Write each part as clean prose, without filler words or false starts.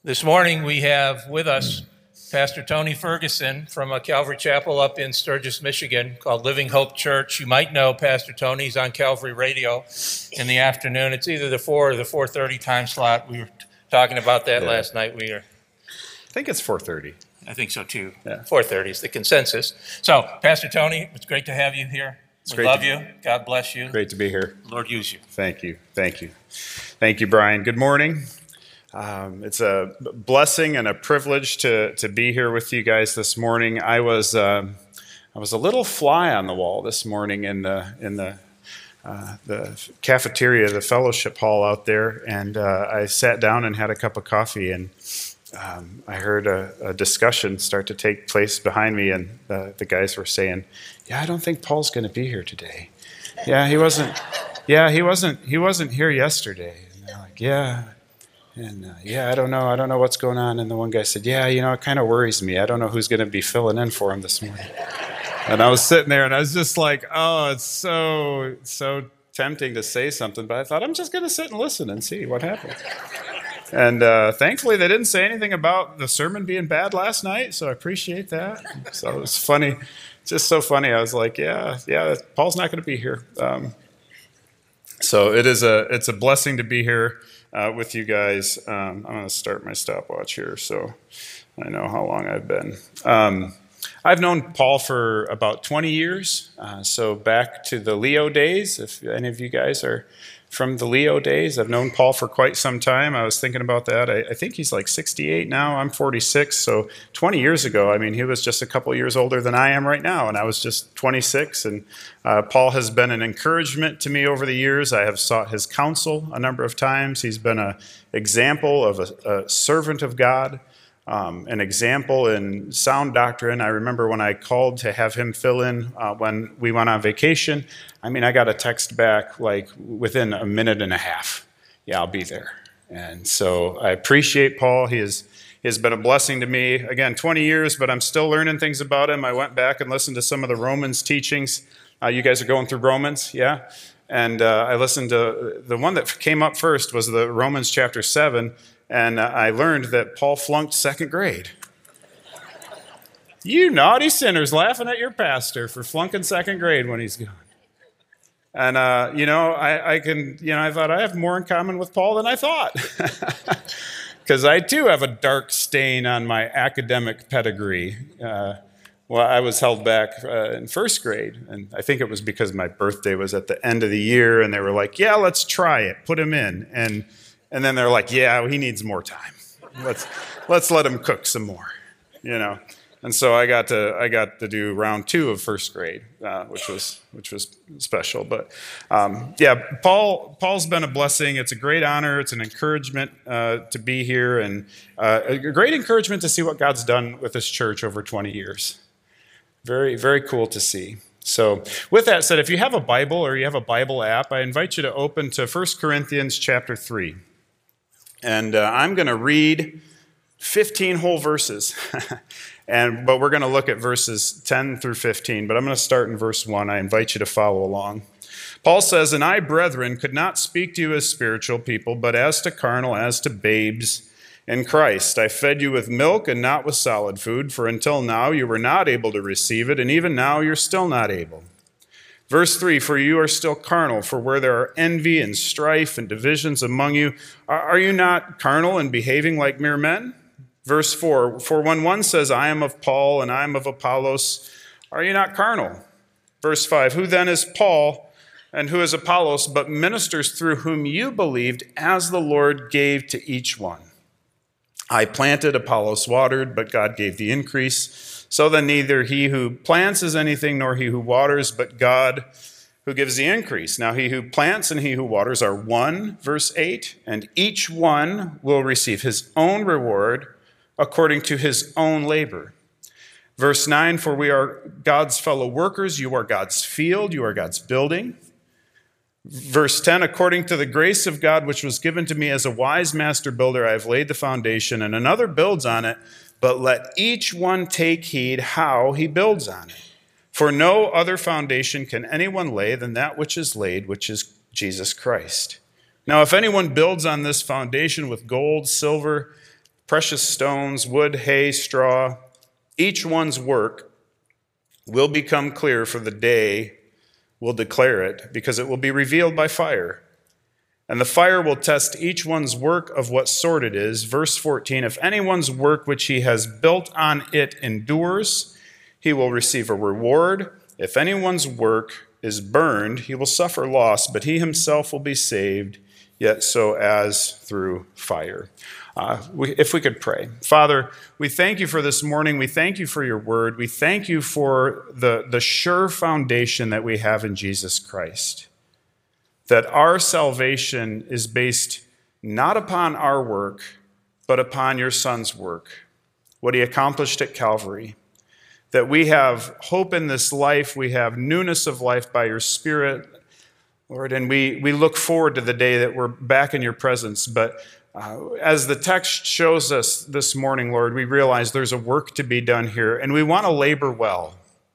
This morning we have with us Pastor Tony Ferguson from a Calvary Chapel up in Sturgis, Michigan called Living Hope Church. You might know Pastor Tony. He's on Calvary Radio in the afternoon. It's either the 4 or the 4:30 time slot. We were talking about that last night. I think it's 4:30. I think so too. Yeah. 4:30 is the consensus. So, Pastor Tony, it's great to have you here. We love you. God bless you. Great to be here. Lord use you. Thank you. Thank you, Brian. Good morning. It's a blessing and a privilege to be here with you guys this morning. I was a little fly on the wall this morning in the cafeteria, the fellowship hall out there, and I sat down and had a cup of coffee, and I heard a discussion start to take place behind me, and the guys were saying, "Yeah, I don't think Paul's going to be here today. Yeah, he wasn't. Yeah, he wasn't here yesterday." And they're like, "Yeah." And I don't know what's going on. And the one guy said, "Yeah, it kind of worries me. I don't know who's going to be filling in for him this morning." And I was sitting there and I was just like, oh, it's so tempting to say something. But I thought, I'm just going to sit and listen and see what happens. And thankfully, they didn't say anything about the sermon being bad last night. So I appreciate that. So it was funny, just so funny. I was like, yeah, Paul's not going to be here. So it's a blessing to be here with you guys. I'm going to start my stopwatch here so I know how long I've been. I've known Paul for about 20 years, so back to the Leo days. If any of you guys are from the Leo days, I've known Paul for quite some time. I was thinking about that. I think he's like 68 now. I'm 46, so 20 years ago, he was just a couple years older than I am right now, and I was just 26, and Paul has been an encouragement to me over the years. I have sought his counsel a number of times. He's been an example of a servant of God, an example in sound doctrine. I remember when I called to have him fill in when we went on vacation, I got a text back like within a minute and a half. Yeah, I'll be there. And so I appreciate Paul. He has been a blessing to me. Again, 20 years, but I'm still learning things about him. I went back and listened to some of the Romans teachings. You guys are going through Romans, yeah? And I listened to the one that came up first was the Romans chapter 7, and I learned that Paul flunked second grade. You naughty sinners laughing at your pastor for flunking second grade when he's gone. And, I thought I have more in common with Paul than I thought. Because I, too, have a dark stain on my academic pedigree. I was held back in first grade, and I think it was because my birthday was at the end of the year, and they were like, "Yeah, let's try it, put him in." And then they're like, "Yeah, he needs more time. Let's let him cook some more," And so I got to do round 2 of first grade, which was special. But Paul's been a blessing. It's a great honor. It's an encouragement to be here, and a great encouragement to see what God's done with this church over 20 years. Very, very cool to see. So with that said, if you have a Bible or you have a Bible app, I invite you to open to 1 Corinthians chapter 3. And I'm going to read 15 whole verses. But we're going to look at verses 10 through 15. But I'm going to start in verse 1. I invite you to follow along. Paul says, "And I, brethren, could not speak to you as spiritual people, but as to carnal, as to babes in Christ. I fed you with milk and not with solid food, for until now you were not able to receive it, and even now you're still not able." Verse 3, "For you are still carnal, for where there are envy and strife and divisions among you, are you not carnal and behaving like mere men?" Verse 4, "For when one says, 'I am of Paul and I am of Apollos,' are you not carnal?" Verse 5, "Who then is Paul and who is Apollos, but ministers through whom you believed, as the Lord gave to each one? I planted, Apollos watered, but God gave the increase. So then neither he who plants is anything, nor he who waters, but God who gives the increase. Now he who plants and he who waters are one," verse 8, "and each one will receive his own reward according to his own labor." Verse 9, "For we are God's fellow workers, you are God's field, you are God's building." Verse 10, "According to the grace of God which was given to me as a wise master builder, I have laid the foundation, and another builds on it, but let each one take heed how he builds on it. For no other foundation can anyone lay than that which is laid, which is Jesus Christ. Now if anyone builds on this foundation with gold, silver, precious stones, wood, hay, straw, each one's work will become clear, for the day will declare it, because it will be revealed by fire. And the fire will test each one's work of what sort it is. Verse 14, if anyone's work which he has built on it endures, he will receive a reward. If anyone's work is burned, he will suffer loss, but he himself will be saved, yet so as through fire. If we could pray. Father, we thank you for this morning. We thank you for your word. We thank you for the sure foundation that we have in Jesus Christ. That our salvation is based not upon our work, but upon your Son's work, what he accomplished at Calvary. That we have hope in this life, we have newness of life by your Spirit, Lord, and we look forward to the day that we're back in your presence. But as the text shows us this morning, Lord, we realize there's a work to be done here, and we want to labor well.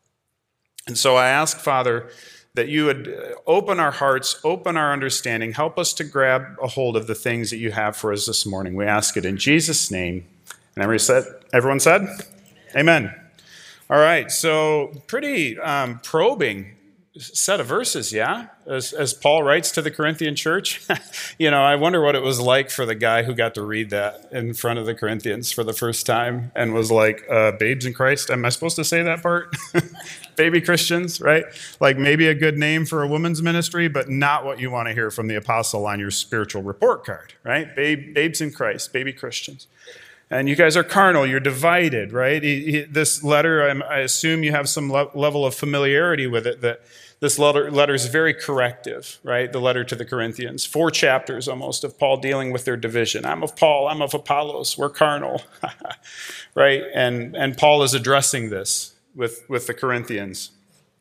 And so I ask, Father, that you would open our hearts, open our understanding, help us to grab a hold of the things that you have for us this morning. We ask it in Jesus' name. And everyone said? Amen. All right, so pretty probing set of verses, yeah? As Paul writes to the Corinthian church. I wonder what it was like for the guy who got to read that in front of the Corinthians for the first time and was like, babes in Christ, am I supposed to say that part? Baby Christians, right? Like maybe a good name for a women's ministry, but not what you want to hear from the apostle on your spiritual report card, right? Babes in Christ, baby Christians. And you guys are carnal, you're divided, right? This letter, I assume you have some level of familiarity with it, that this letter is very corrective, right? The letter to the Corinthians. 4 chapters almost of Paul dealing with their division. I'm of Paul, I'm of Apollos, we're carnal, right? And Paul is addressing this with the Corinthians.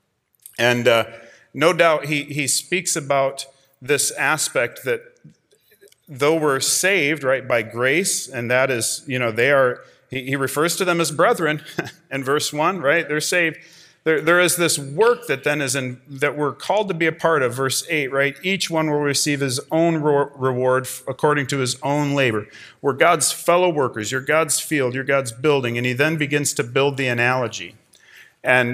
And no doubt he speaks about this aspect that though we're saved, right, by grace, and that is, he refers to them as brethren in verse 1, right? They're saved. There is this work that then that we're called to be a part of, verse 8, right? Each one will receive his own reward according to his own labor. We're God's fellow workers. You're God's field. You're God's building. And he then begins to build the analogy. And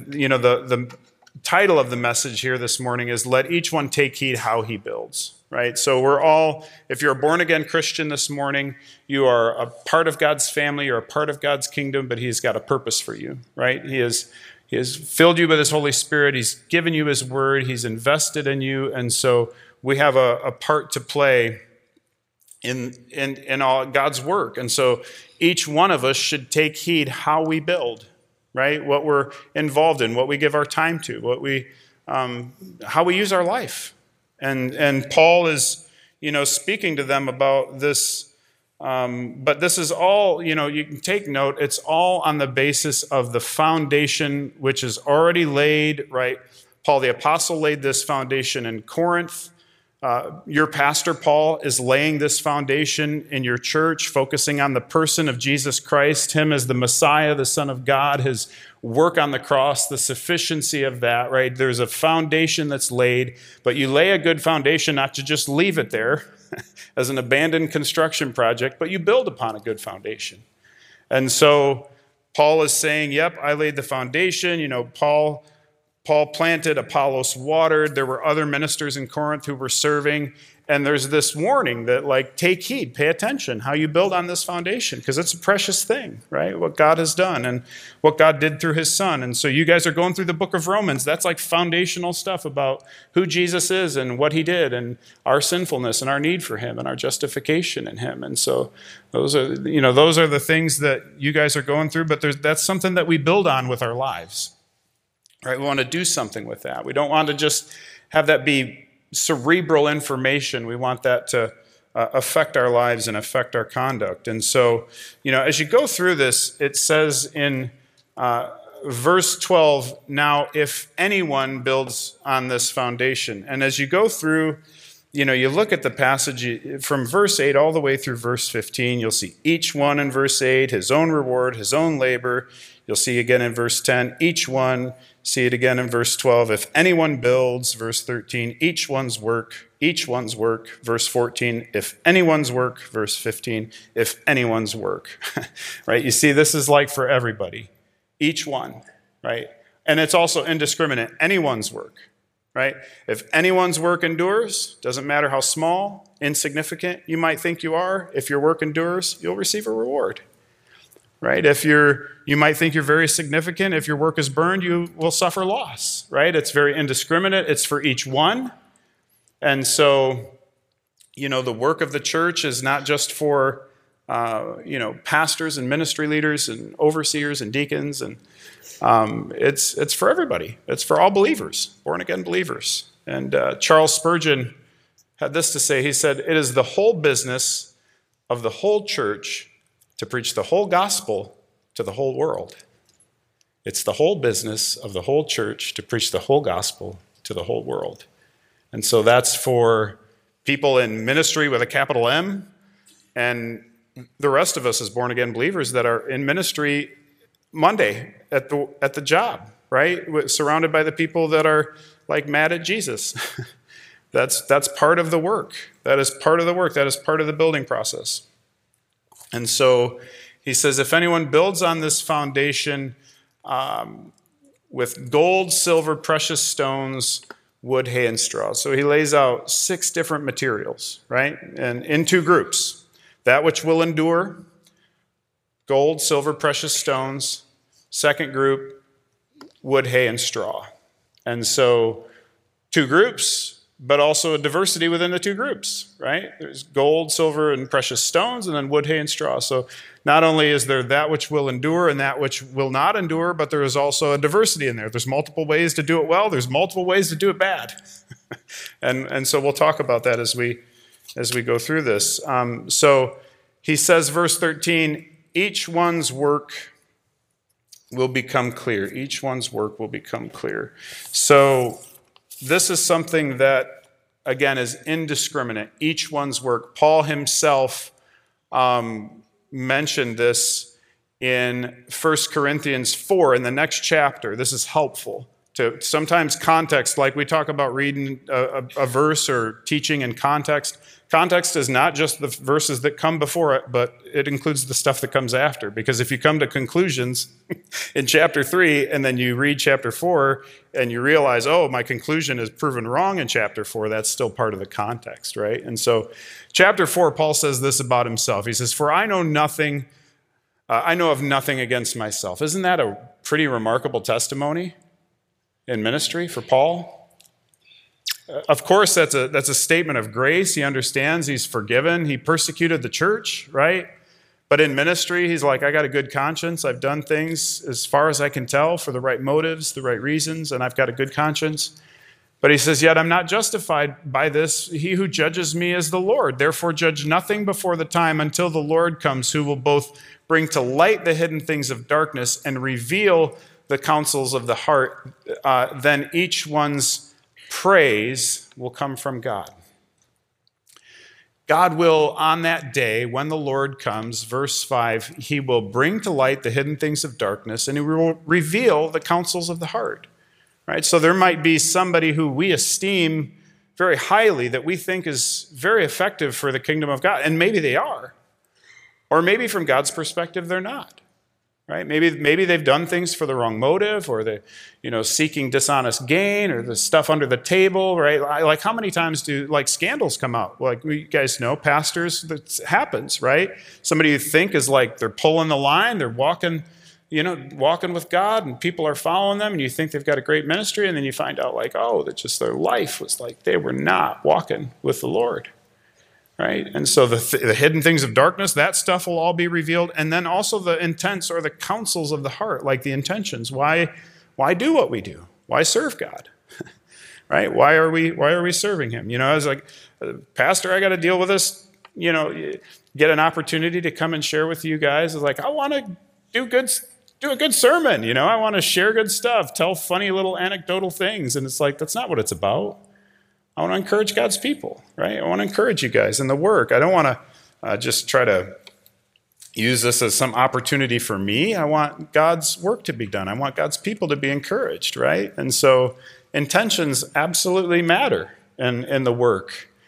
the title of the message here this morning is, let each one take heed how he builds. Right? So we're all, if you're a born-again Christian this morning, you are a part of God's family, you're a part of God's kingdom, but he's got a purpose for you, right? He has filled you with his Holy Spirit, he's given you his word, he's invested in you, and so we have a part to play in all God's work. And so each one of us should take heed how we build, right? What we're involved in, what we give our time to, how we use our life. And Paul is, speaking to them about this, but this is all, you can take note, it's all on the basis of the foundation which is already laid, right? Paul the apostle laid this foundation in Corinth. Your pastor, Paul, is laying this foundation in your church, focusing on the person of Jesus Christ, him as the Messiah, the Son of God, his work on the cross, the sufficiency of that, right? There's a foundation that's laid, but you lay a good foundation not to just leave it there as an abandoned construction project, but you build upon a good foundation. And so Paul is saying, yep, I laid the foundation. Paul planted, Apollos watered. There were other ministers in Corinth who were serving. And there's this warning that, take heed, pay attention how you build on this foundation, because it's a precious thing, right? What God has done and what God did through his Son. And so you guys are going through the book of Romans. That's like foundational stuff about who Jesus is and what he did and our sinfulness and our need for him and our justification in him. And so those are the things that you guys are going through, but that's something that we build on with our lives. Right, we want to do something with that. We don't want to just have that be cerebral information. We want that to affect our lives and affect our conduct. And so, as you go through this, it says in verse 12, now if anyone builds on this foundation. And as you go through, you look at the passage from verse 8 all the way through verse 15, you'll see each one in verse 8, his own reward, his own labor. You'll see again in verse 10, each one. See it again in verse 12. If anyone builds, verse 13, each one's work each one's work, verse 14, if anyone's work, verse 15, if anyone's work, right? You see, this is like for everybody, each one, right? And it's also indiscriminate, anyone's work, right? If anyone's work endures, doesn't matter how small, insignificant you might think you are, if your work endures, you'll receive a reward, right? If you might think you're very significant, if your work is burned, you will suffer loss, right? It's very indiscriminate, it's for each one. And so, the work of the church is not just for, pastors and ministry leaders and overseers and deacons, and it's for everybody. It's for all believers, born-again believers. And Charles Spurgeon had this to say. He said, "It is the whole business of the whole church to preach the whole gospel to the whole world." It's the whole business of the whole church to preach the whole gospel to the whole world. And so that's for people in ministry with a capital M, and the rest of us as born-again believers that are in ministry Monday at the job, right? Surrounded by the people that are like mad at Jesus. That's part of the work. That is part of the work. That is part of the building process. And so he says, if anyone builds on this foundation with gold, silver, precious stones, wood, hay, and straw. So he lays out 6 different materials, right? And in 2 groups. That which will endure, gold, silver, precious stones. Second group, wood, hay, and straw. And so 2 groups, but also a diversity within the 2 groups, right? There's gold, silver, and precious stones, and then wood, hay, and straw. So not only is there that which will endure and that which will not endure, but there is also a diversity in there. There's multiple ways to do it well. There's multiple ways to do it bad. and so we'll talk about that as we go through this. So he says, verse 13, each one's work will become clear. Each one's work will become clear. So this is something that, again, is indiscriminate. Each one's work. Paul himself mentioned this in 1 Corinthians 4 in the next chapter. This is helpful. To sometimes context, like we talk about reading a verse or teaching in context. Context is not just the verses that come before it, but it includes the stuff that comes after. Because if you come to conclusions in chapter 3 and then you read chapter 4 and you realize, oh, my conclusion is proven wrong in chapter 4, that's still part of the context, right? And so chapter 4, Paul says this about himself. He says, for I know of nothing against myself. Isn't that a pretty remarkable testimony in ministry for Paul? Of course, that's a statement of grace. He understands he's forgiven. He persecuted the church, right? But in ministry, he's like, I got a good conscience. I've done things as far as I can tell for the right motives, the right reasons, and I've got a good conscience. But he says, yet I'm not justified by this. He who judges me is the Lord. Therefore, judge nothing before the time until the Lord comes, who will both bring to light the hidden things of darkness and reveal the counsels of the heart. Then each one's praise will come from God. God will, on that day, when the Lord comes, verse 5, he will bring to light the hidden things of darkness, and he will reveal the counsels of the heart. Right? So there might be somebody who we esteem very highly that we think is very effective for the kingdom of God, and maybe they are. Or maybe from God's perspective, they're not. Right? Maybe they've done things for the wrong motive, or they're, seeking dishonest gain, or the stuff under the table, right? Like, how many times do scandals come out? Like, you guys know, pastors, that happens, right? Somebody you think is like they're pulling the line, they're walking with God, and people are following them, and you think they've got a great ministry, and then you find out that just their life was like they were not walking with the Lord. Right? And so the hidden things of darkness, that stuff will all be revealed. And then also the intents or the counsels of the heart, like the intentions. Why do what we do? Why serve God? Right? Why are we serving him? I was like, Pastor, I got to deal with this, get an opportunity to come and share with you guys. It's like, I want to do a good sermon. I want to share good stuff, tell funny little anecdotal things. And it's like, that's not what it's about. I want to encourage God's people, right? I want to encourage you guys in the work. I don't want to just try to use this as some opportunity for me. I want God's work to be done. I want God's people to be encouraged, right? And so intentions absolutely matter in the work.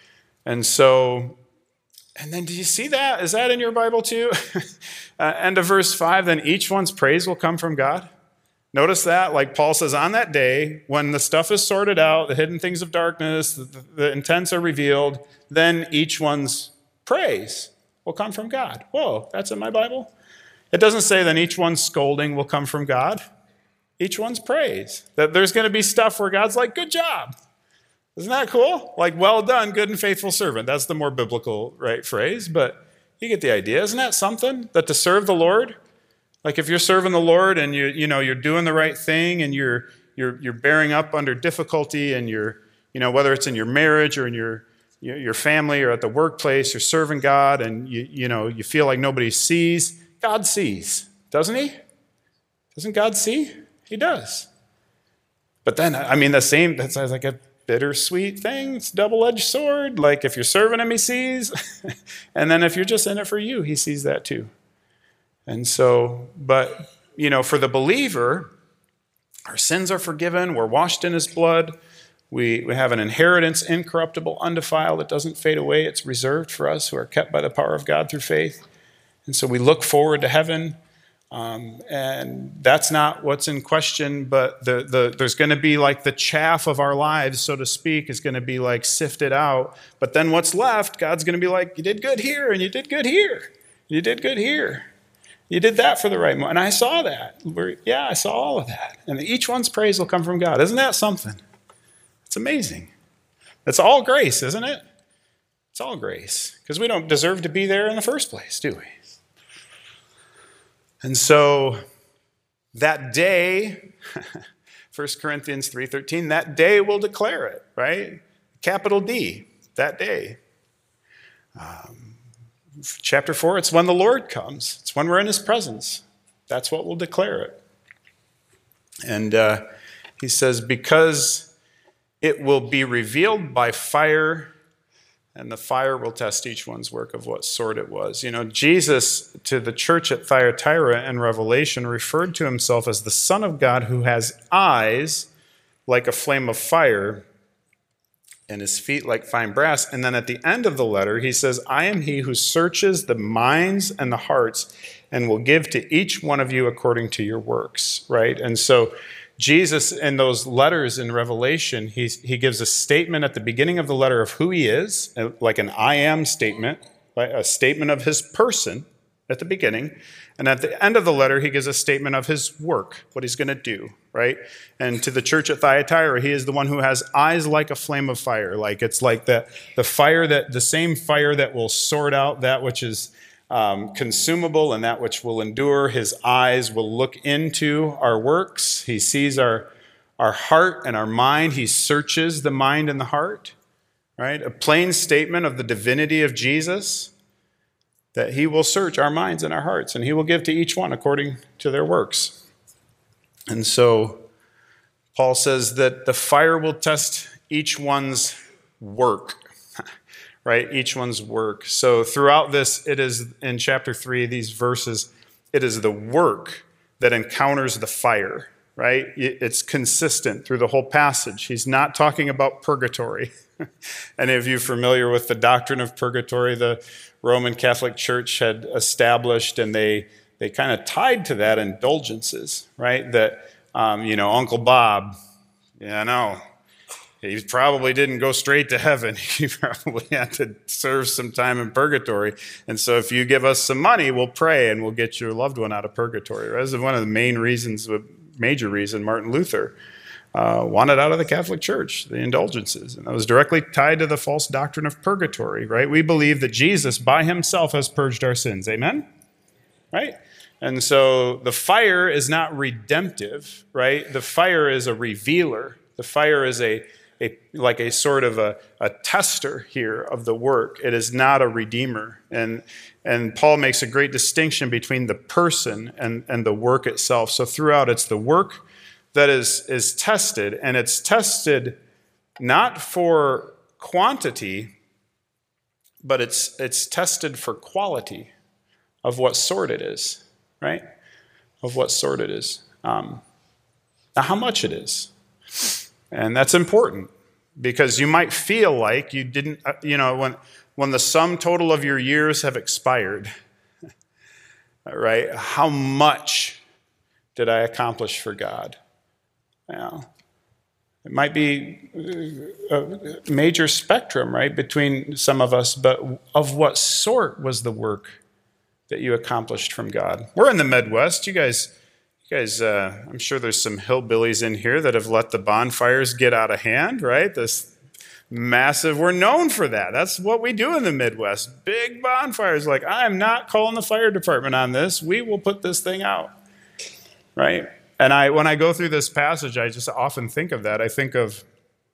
And so, and then do you see that? Is that in your Bible too? End of verse 5, then each one's praise will come from God. Notice that, like Paul says, on that day, when the stuff is sorted out, the hidden things of darkness, the intents are revealed, then each one's praise will come from God. Whoa, that's in my Bible? It doesn't say then each one's scolding will come from God. Each one's praise. That there's going to be stuff where God's like, good job. Isn't that cool? Like, well done, good and faithful servant. That's the more biblical, right, phrase, but you get the idea. Isn't that something? That to serve the Lord, like if you're serving the Lord and you're doing the right thing and you're bearing up under difficulty and whether it's in your marriage or in your family or at the workplace, you're serving God and you feel like nobody sees. God sees, doesn't he? Doesn't God see? He does. But then, that's like a bittersweet thing. It's a double-edged sword. Like if you're serving him, he sees. And then if you're just in it for you, he sees that too. And so, but, for the believer, our sins are forgiven. We're washed in his blood. We have an inheritance, incorruptible, undefiled. It doesn't fade away. It's reserved for us who are kept by the power of God through faith. And so we look forward to heaven. And that's not what's in question, but there's going to be like the chaff of our lives, so to speak, is going to be like sifted out. But then what's left, God's going to be like, you did good here, and you did good here. You did good here. You did that for the right moment. And I saw that. I saw all of that. And each one's praise will come from God. Isn't that something? It's amazing. It's all grace, isn't it? It's all grace. Because we don't deserve to be there in the first place, do we? And so that day, 1 Corinthians 3:13, that day will declare it, right? Capital D, that day. Chapter 4, it's when the Lord comes. It's when we're in his presence. That's what will declare it. And he says, because it will be revealed by fire, and the fire will test each one's work of what sort it was. Jesus, to the church at Thyatira in Revelation, referred to himself as the Son of God who has eyes like a flame of fire and his feet like fine brass. And then at the end of the letter, he says, I am he who searches the minds and the hearts and will give to each one of you according to your works, right? And so Jesus, in those letters in Revelation, he gives a statement at the beginning of the letter of who he is, like an I am statement, right? A statement of his person at the beginning. And at the end of the letter, he gives a statement of his work, what he's going to do, right? And to the church at Thyatira, he is the one who has eyes like a flame of fire. Like it's like the same fire that will sort out that which is consumable and that which will endure. His eyes will look into our works. He sees our heart and our mind. He searches the mind and the heart, right? A plain statement of the divinity of Jesus, that he will search our minds and our hearts, and he will give to each one according to their works. And so Paul says that the fire will test each one's work, right? Each one's work. So throughout this, it is in chapter 3, these verses, it is the work that encounters the fire, right? It's consistent through the whole passage. He's not talking about purgatory. Any of you familiar with the doctrine of purgatory? The Roman Catholic Church had established, and they kind of tied to that indulgences, right? That, Uncle Bob, he probably didn't go straight to heaven. He probably had to serve some time in purgatory. And so if you give us some money, we'll pray and we'll get your loved one out of purgatory. That's one of the major reason Martin Luther wanted out of the Catholic Church, the indulgences. And that was directly tied to the false doctrine of purgatory, right? We believe that Jesus by himself has purged our sins. Amen? Right? And so the fire is not redemptive, right? The fire is a revealer. The fire is like a sort of a tester here of the work. It is not a redeemer. And Paul makes a great distinction between the person and the work itself. So throughout, it's the work that is tested, and it's tested not for quantity, but it's tested for quality of what sort it is, right? Of what sort it is. Now, how much it is. And that's important, Because you might feel like you didn't, when the sum total of your years have expired, right? How much did I accomplish for God? Well, it might be a major spectrum, right, between some of us, but of what sort was the work that you accomplished from God? We're in the Midwest. You guys, I'm sure there's some hillbillies in here that have let the bonfires get out of hand, right? This massive, we're known for that. That's what we do in the Midwest. Big bonfires. Like, I'm not calling the fire department on this. We will put this thing out, right? And when I go through this passage, I just often think of that. I think of,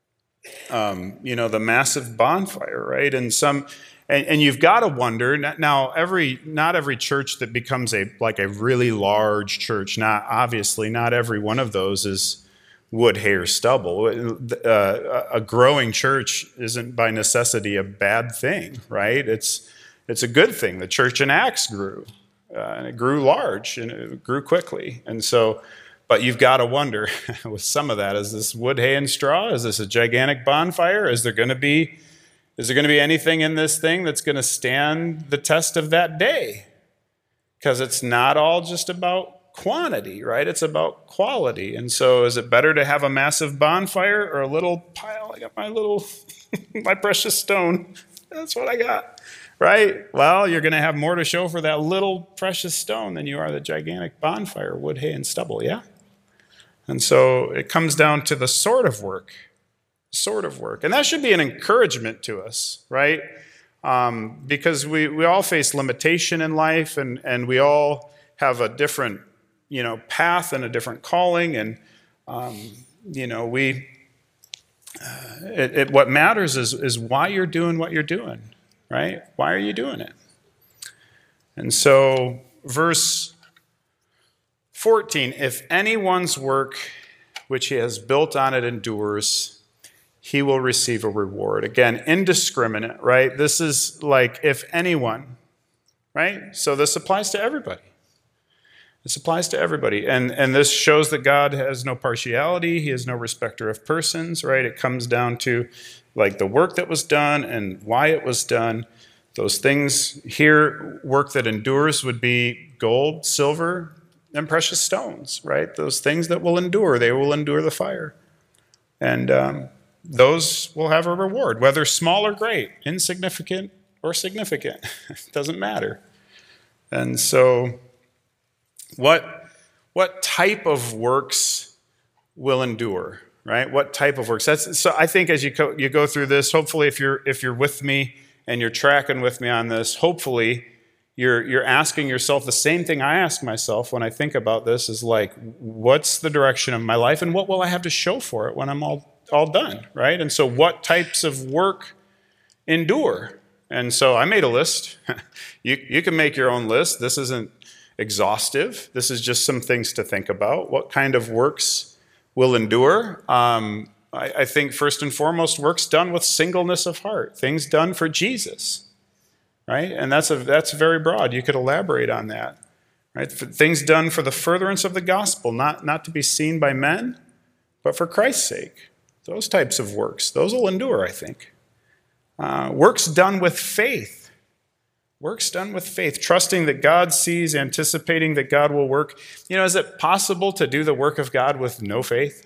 the massive bonfire, right? And you've got to wonder now. Not every church that becomes a really large church. Obviously, not every one of those is wood, hay, or stubble. A growing church isn't by necessity a bad thing, right? It's a good thing. The church in Acts grew, and it grew large, and it grew quickly, and so. But you've got to wonder with some of that: is this wood, hay, and straw? Is this a gigantic bonfire? Is there going to be anything in this thing that's going to stand the test of that day? Because it's not all just about quantity, right? It's about quality. And so is it better to have a massive bonfire or a little pile? I got my little, my precious stone. That's what I got, right? Well, you're going to have more to show for that little precious stone than you are the gigantic bonfire, wood, hay, and stubble, yeah? And so it comes down to the sort of work. And that should be an encouragement to us, right? Because we all face limitation in life, and we all have a different, path and a different calling. And, what matters is why you're doing what you're doing, right? Why are you doing it? And so verse 14, if anyone's work which he has built on it endures, he will receive a reward. Again, indiscriminate, right? This is like if anyone, right? So this applies to everybody. This applies to everybody. And this shows that God has no partiality. He is no respecter of persons, right? It comes down to like the work that was done and why it was done. Those things here, work that endures, would be gold, silver, and precious stones, right? Those things that will endure, they will endure the fire. And those will have a reward, whether small or great, insignificant or significant. It doesn't matter. And so what type of works will endure, right? What type of works? So I think as you go through this, hopefully if you're with me and you're tracking with me on this, hopefully you're asking yourself the same thing I ask myself when I think about this, is like, what's the direction of my life and what will I have to show for it when I'm all done, right? And so what types of work endure? And so I made a list. You can make your own list. This isn't exhaustive. This is just some things to think about. What kind of works will endure? I think first and foremost, works done with singleness of heart, things done for Jesus, right? And that's very broad. You could elaborate on that, right? Things done for the furtherance of the gospel, not to be seen by men, but for Christ's sake. Those types of works, those will endure, I think. Works done with faith. Works done with faith, trusting that God sees, anticipating that God will work. Is it possible to do the work of God with no faith?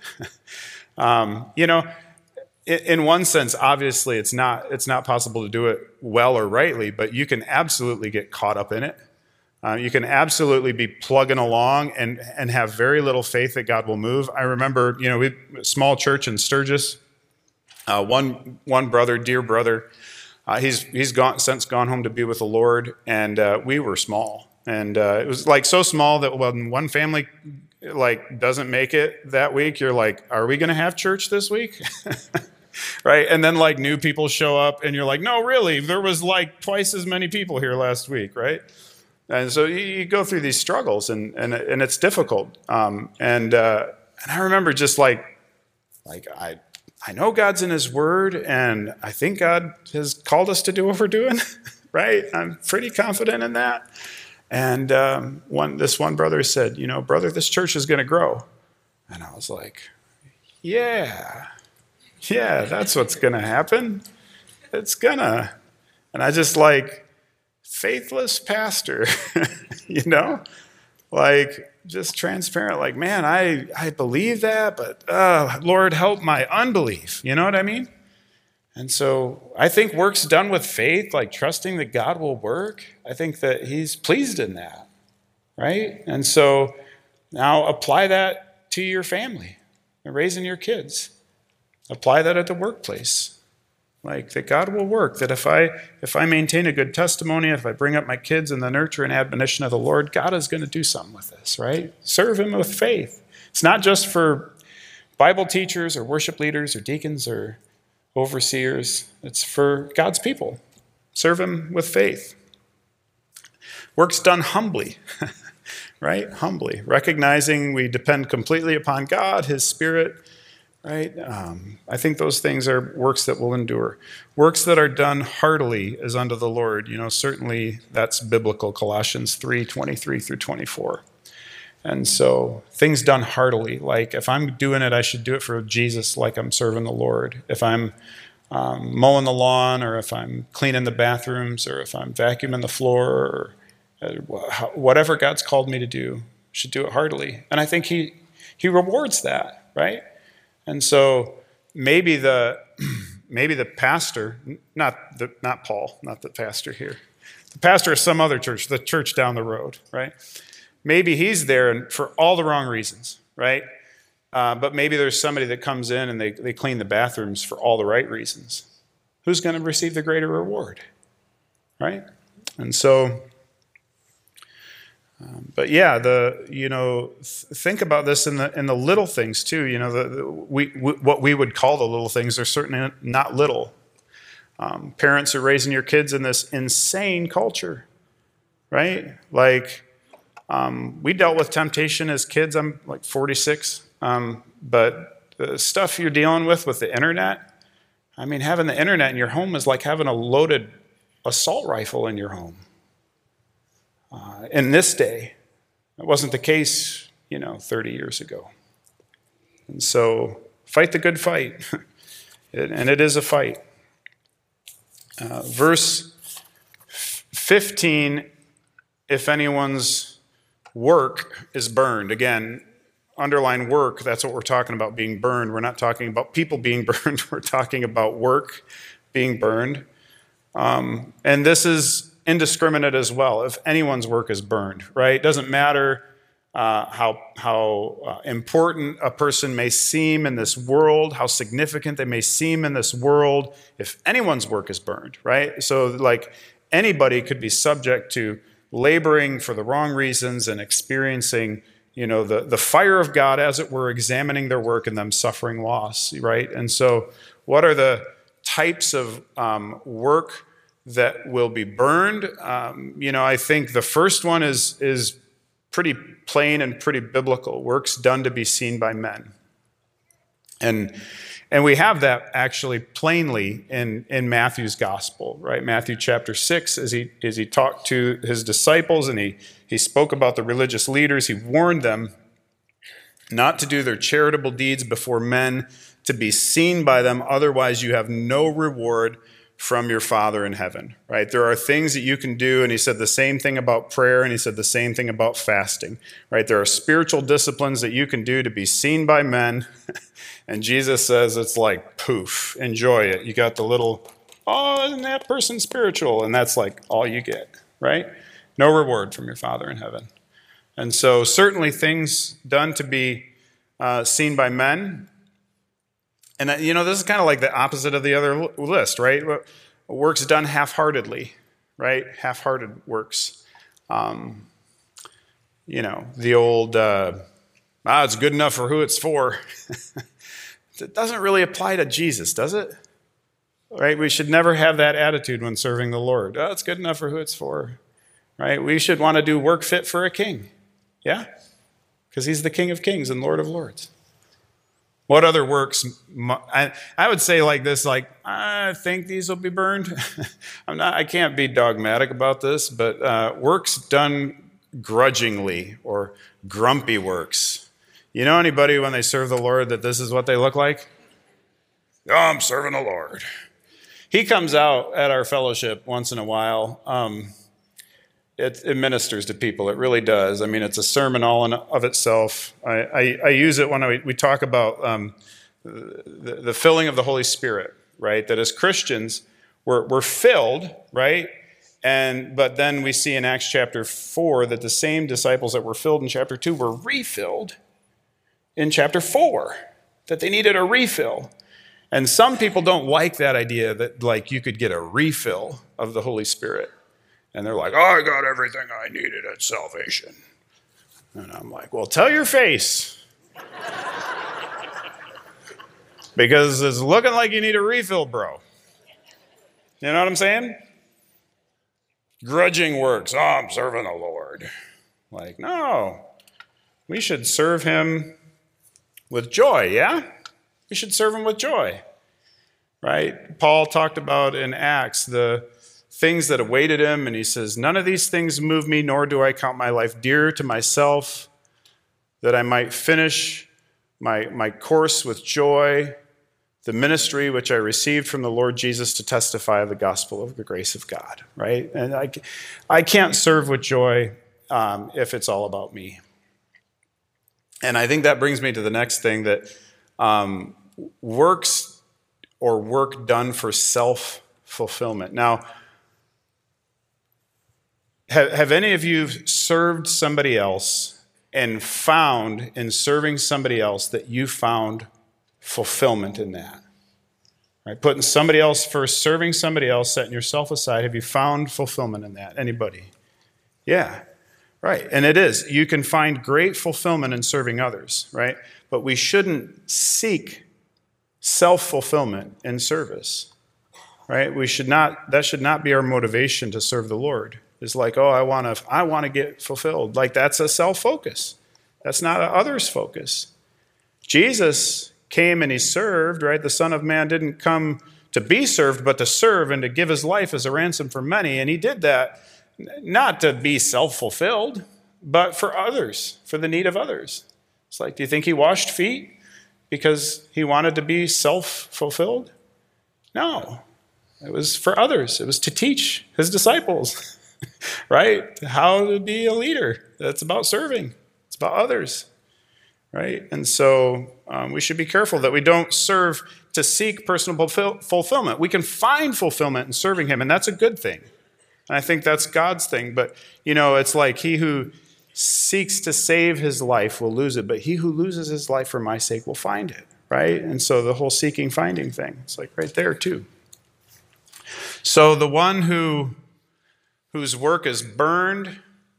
In one sense, obviously, it's not possible to do it well or rightly, but you can absolutely get caught up in it. You can absolutely be plugging along and have very little faith that God will move. I remember, we small church in Sturgis. One brother, dear brother, he's since gone home to be with the Lord, and we were small, and it was like so small that when one family doesn't make it that week, you're like, are we going to have church this week? Right? And then new people show up, and you're like, no, really, there was twice as many people here last week, right? And so you go through these struggles, and it's difficult. And I remember just I know God's in His Word, and I think God has called us to do what we're doing, right? I'm pretty confident in that. And this one brother said, brother, this church is going to grow. And I was like, yeah, Yeah, that's what's going to happen. It's gonna. And I just like, faithless pastor, you know? Like, just transparent, like, man, I believe that, but Lord, help my unbelief. You know what I mean? And so I think works done with faith, like trusting that God will work, I think that he's pleased in that, right? And so now apply that to your family and raising your kids. Apply that at the workplace. Like that God will work, that if I maintain a good testimony, if I bring up my kids in the nurture and admonition of the Lord, God is going to do something with this, right? Serve him with faith. It's not just for Bible teachers or worship leaders or deacons or overseers. It's for God's people. Serve him with faith. Work's done humbly, right? Humbly. Recognizing we depend completely upon God, his Spirit, right? I think those things are works that will endure. Works that are done heartily as unto the Lord. You know, certainly that's biblical, Colossians 3:23 through 24. And so things done heartily, like if I'm doing it, I should do it for Jesus like I'm serving the Lord. If I'm mowing the lawn, or if I'm cleaning the bathrooms, or if I'm vacuuming the floor, or whatever God's called me to do, I should do it heartily. And I think he rewards that, right? And so maybe the pastor, not Paul, not the pastor here, the pastor of some other church, the church down the road, right? Maybe he's there for all the wrong reasons, right? But maybe there's somebody that comes in and they clean the bathrooms for all the right reasons. Who's going to receive the greater reward, right? And so, but yeah, think about this in the little things too. You know, what we would call the little things are certainly not little. Parents are raising your kids in this insane culture, right? Like, we dealt with temptation as kids. I'm like 46. But the stuff you're dealing with the internet, I mean, having the internet in your home is like having a loaded assault rifle in your home. In this day, it wasn't the case, 30 years ago. And so fight the good fight. And it is a fight. Verse 15, if anyone's work is burned. Again, underline work, that's what we're talking about, being burned. We're not talking about people being burned. We're talking about work being burned. And this is indiscriminate as well. If anyone's work is burned, right? It doesn't matter how important a person may seem in this world, how significant they may seem in this world, if anyone's work is burned, right? So like anybody could be subject to laboring for the wrong reasons and experiencing, the fire of God, as it were, examining their work and them suffering loss, right? And so what are the types of work that will be burned? I think the first one is pretty plain and pretty biblical. Works done to be seen by men. And we have that actually plainly in Matthew's gospel, right? Matthew chapter 6, as he talked to his disciples and he spoke about the religious leaders, he warned them not to do their charitable deeds before men to be seen by them, otherwise you have no reward from your Father in heaven, right? There are things that you can do, and he said the same thing about prayer, and he said the same thing about fasting, right? There are spiritual disciplines that you can do to be seen by men, and Jesus says it's like, poof, enjoy it. You got the little, oh, isn't that person spiritual? And that's like all you get, right? No reward from your Father in heaven. And so certainly things done to be seen by men. And, this is kind of like the opposite of the other list, right? Works done half-heartedly, right? Half-hearted works. The old, it's good enough for who it's for. It doesn't really apply to Jesus, does it? Right? We should never have that attitude when serving the Lord. Oh, it's good enough for who it's for, right? We should want to do work fit for a king, yeah? Because he's the King of Kings and Lord of Lords. What other works? I would say like this, like, I think these will be burned. I can't be dogmatic about this, but works done grudgingly or grumpy works. You know anybody when they serve the Lord that this is what they look like? Oh, I'm serving the Lord. He comes out at our fellowship once in a while. It ministers to people. It really does. I mean, it's a sermon all in of itself. I use it when we talk about the filling of the Holy Spirit, right? That as Christians, we're filled, right? But then we see in Acts chapter 4 that the same disciples that were filled in chapter 2 were refilled in chapter 4, that they needed a refill. And some people don't like that idea that like you could get a refill of the Holy Spirit. And they're like, oh, I got everything I needed at salvation. And I'm like, well, tell your face. Because it's looking like you need a refill, bro. You know what I'm saying? Grudging works. Oh, I'm serving the Lord. Like, no. We should serve him with joy, yeah? We should serve him with joy, right? Paul talked about in Acts the things that awaited him, and he says, none of these things move me, nor do I count my life dear to myself, that I might finish my course with joy, the ministry which I received from the Lord Jesus to testify of the gospel of the grace of God, right? And I can't serve with joy if it's all about me. And I think that brings me to the next thing, that works or work done for self-fulfillment. Now, have any of you served somebody else and found in serving somebody else that you found fulfillment in that? Right? Putting somebody else first, serving somebody else, setting yourself aside. Have you found fulfillment in that? Anybody? Yeah. Right, and it is. You can find great fulfillment in serving others, right? But we shouldn't seek self-fulfillment in service, right? That should not be our motivation to serve the Lord. It's like, oh, I want to get fulfilled. Like that's a self-focus. That's not an others focus. Jesus came and he served, right? The Son of Man didn't come to be served, but to serve and to give his life as a ransom for many. And he did that not to be self-fulfilled, but for others, for the need of others. It's like, do you think he washed feet because he wanted to be self-fulfilled? No, it was for others. It was to teach his disciples, right? How to be a leader. That's about serving. It's about others, right? And so we should be careful that we don't serve to seek personal fulfillment. We can find fulfillment in serving him, and that's a good thing. And I think that's God's thing. But, it's like he who seeks to save his life will lose it, but he who loses his life for my sake will find it, right? And so the whole seeking, finding thing, it's like right there too. So the one whose work is burned,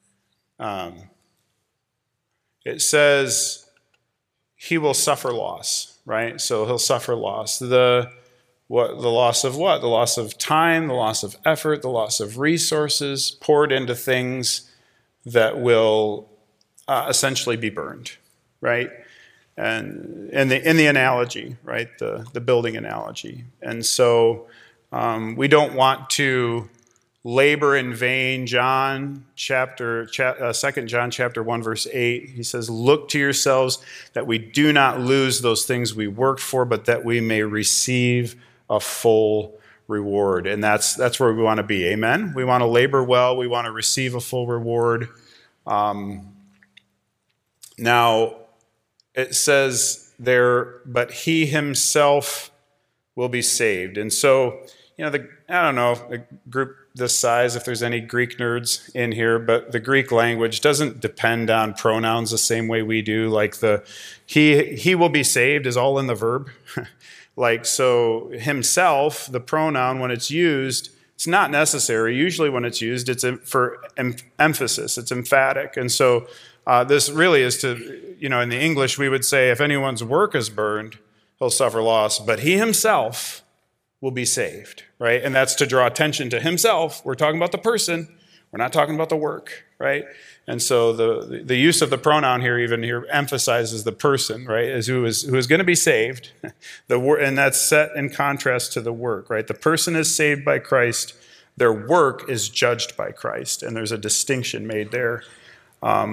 it says he will suffer loss, right? So he'll suffer loss. The loss of what? The loss of time, the loss of effort, the loss of resources poured into things that will essentially be burned, right? And in the analogy, right, the building analogy. And so we don't want to labor in vain. 2 John chapter 1, verse 8, he says, look to yourselves that we do not lose those things we worked for, but that we may receive a full reward. And that's where we want to be. Amen? We want to labor well. We want to receive a full reward. Now, it says there, but he himself will be saved. And so, I don't know, a group this size, if there's any Greek nerds in here, but the Greek language doesn't depend on pronouns the same way we do. Like he will be saved is all in the verb. Like, so himself, the pronoun, when it's used, it's not necessary. Usually when it's used, it's for emphasis. It's emphatic. And so this really is to, in the English, we would say, if anyone's work is burned, he'll suffer loss, but he himself will be saved, right? And that's to draw attention to himself. We're talking about the person. We're not talking about the work, right? And so the use of the pronoun here emphasizes the person, right, as who is going to be saved. And that's set in contrast to the work, right? The person is saved by Christ. Their work is judged by Christ, and there's a distinction made there.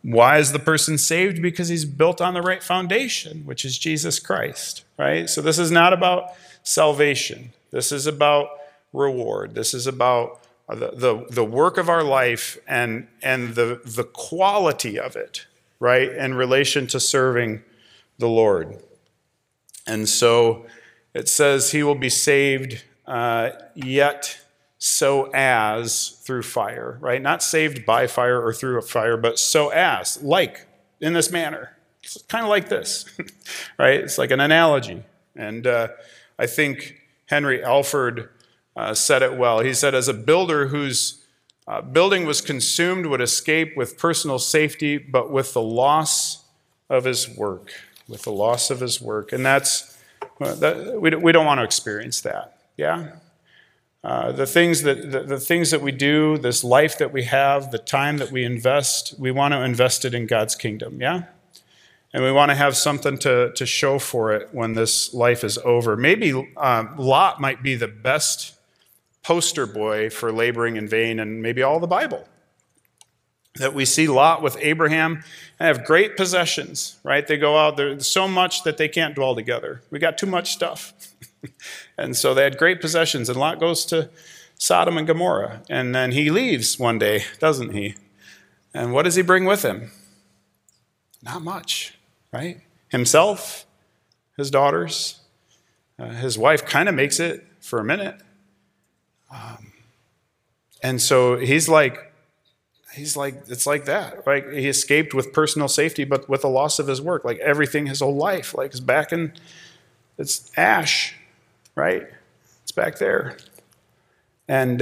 Why is the person saved? Because he's built on the right foundation, which is Jesus Christ, right? So this is not about salvation. This is about reward. This is about the work of our life and the quality of it, right, in relation to serving the Lord. And so it says he will be saved yet so as through fire, right? Not saved by fire or through a fire, but so as, like, in this manner. It's kind of like this, right? It's like an analogy. And I think Henry Alford said it well. He said, as a builder whose building was consumed would escape with personal safety, but with the loss of his work, with the loss of his work. And we don't want to experience that, yeah? The things that we do, this life that we have, the time that we invest, we want to invest it in God's kingdom, yeah? And we want to have something to show for it when this life is over. Maybe Lot might be the best poster boy for laboring in vain, and maybe all the Bible. That we see Lot with Abraham and have great possessions, right? They go out, there's so much that they can't dwell together. We got too much stuff. And so they had great possessions, and Lot goes to Sodom and Gomorrah, and then he leaves one day, doesn't he? And what does he bring with him? Not much, right? Himself, his daughters, his wife kind of makes it for a minute. And so it's like that, right? He escaped with personal safety, but with the loss of his work, like everything his whole life, like it's ash, right? It's back there. And,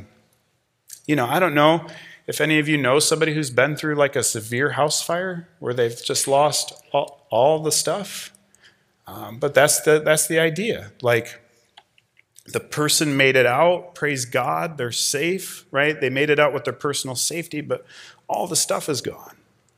I don't know if any of you know somebody who's been through like a severe house fire where they've just lost all the stuff. But that's the idea. Like, the person made it out, praise God, they're safe, right? They made it out with their personal safety, but all the stuff is gone.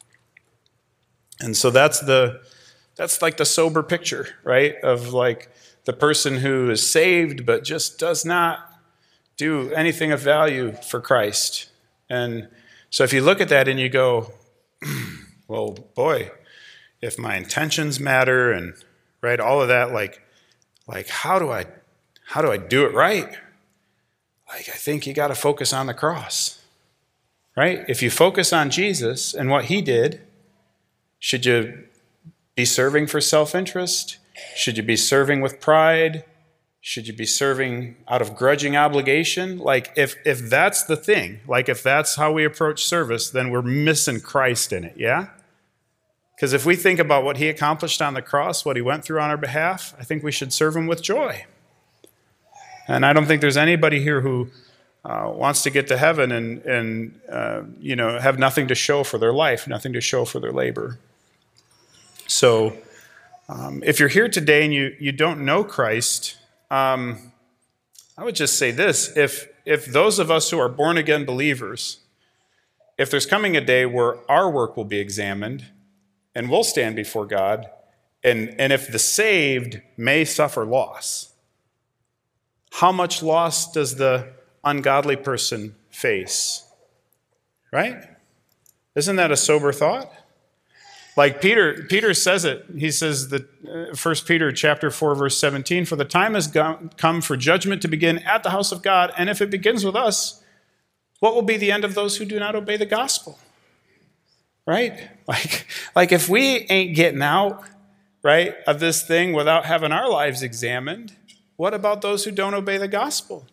And so that's like the sober picture, right? Of like the person who is saved, but just does not do anything of value for Christ. And so if you look at that and you go, well, boy, if my intentions matter and, right, all of that, like how do I do it right? Like, I think you got to focus on the cross, right? If you focus on Jesus and what he did, should you be serving for self-interest? Should you be serving with pride? Should you be serving out of grudging obligation? Like, if that's the thing, like if that's how we approach service, then we're missing Christ in it, yeah? Because if we think about what he accomplished on the cross, what he went through on our behalf, I think we should serve him with joy. And I don't think there's anybody here who wants to get to heaven and have nothing to show for their life, nothing to show for their labor. So if you're here today and you don't know Christ, I would just say this. If those of us who are born-again believers, if there's coming a day where our work will be examined and we'll stand before God, and if the saved may suffer loss, how much loss does the ungodly person face? Right? Isn't that a sober thought? Like Peter says it. He says that 1 Peter chapter 4, verse 17, for the time has come for judgment to begin at the house of God, and if it begins with us, what will be the end of those who do not obey the gospel? Right? Like if we ain't getting out, right, of this thing without having our lives examined, what about those who don't obey the gospel?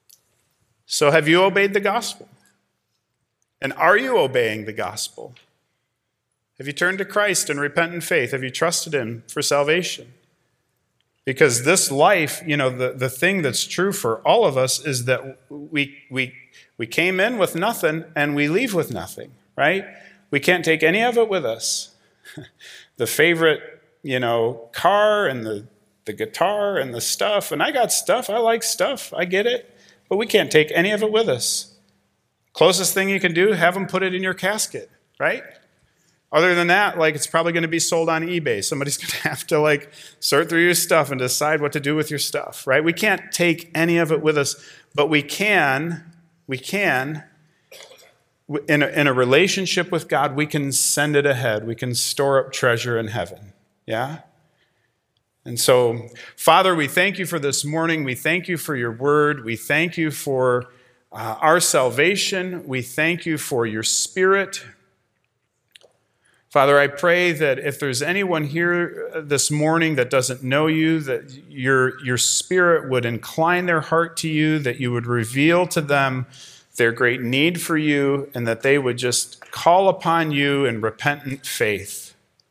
So have you obeyed the gospel? And are you obeying the gospel? Have you turned to Christ in repentant faith? Have you trusted him for salvation? Because this life, the thing that's true for all of us is that we came in with nothing and we leave with nothing, right? We can't take any of it with us. The favorite, car and the guitar and the stuff, and I got stuff, I like stuff, I get it, but we can't take any of it with us. Closest thing you can do, have them put it in your casket, right? Other than that, it's probably going to be sold on eBay. Somebody's going to have to sort through your stuff and decide what to do with your stuff, right? We can't take any of it with us, but we can in a relationship with God, we can send it ahead. We can store up treasure in heaven. Yeah? And so, Father, we thank you for this morning. We thank you for your word. We thank you for our salvation. We thank you for your Spirit. Father, I pray that if there's anyone here this morning that doesn't know you, that your Spirit would incline their heart to you, that you would reveal to them their great need for you, and that they would just call upon you in repentant faith.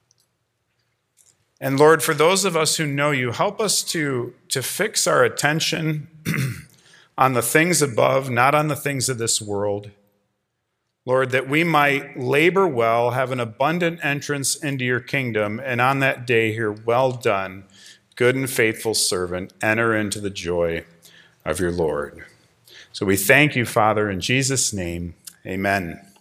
And Lord, for those of us who know you, help us to fix our attention on the things above, not on the things of this world. Lord, that we might labor well, have an abundant entrance into your kingdom, and on that day hear, well done, good and faithful servant, enter into the joy of your Lord. So we thank you, Father, in Jesus' name, amen.